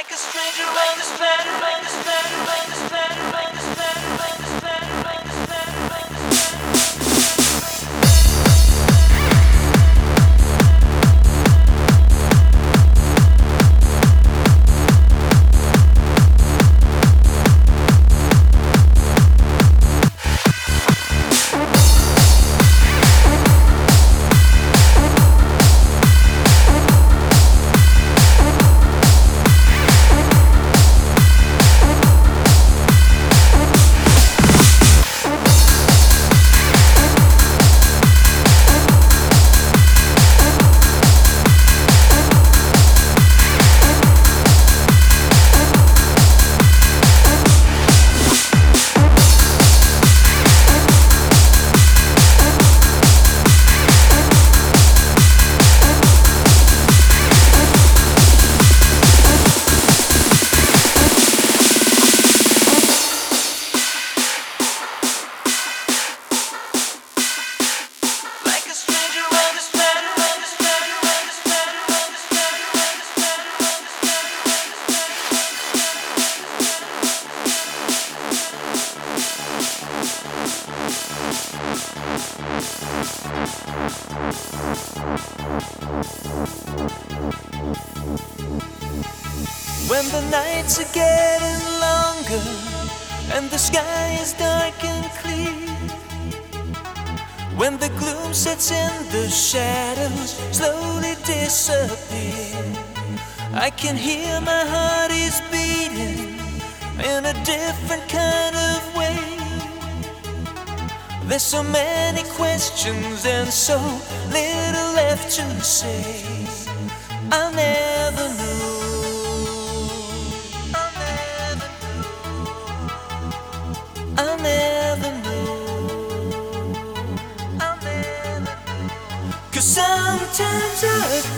Like a stranger on this planet, on this planet, on this planet, on this planet, on this planet, on this planet, on this when the nights are getting longer and the sky is dark and clear, when the gloom sets in, the shadows slowly disappear, I can hear my heart is beating in a different kind of way. There's so many questions and so little left to say. I'll never know. I'll never know. I'll never know. 'Cause sometimes I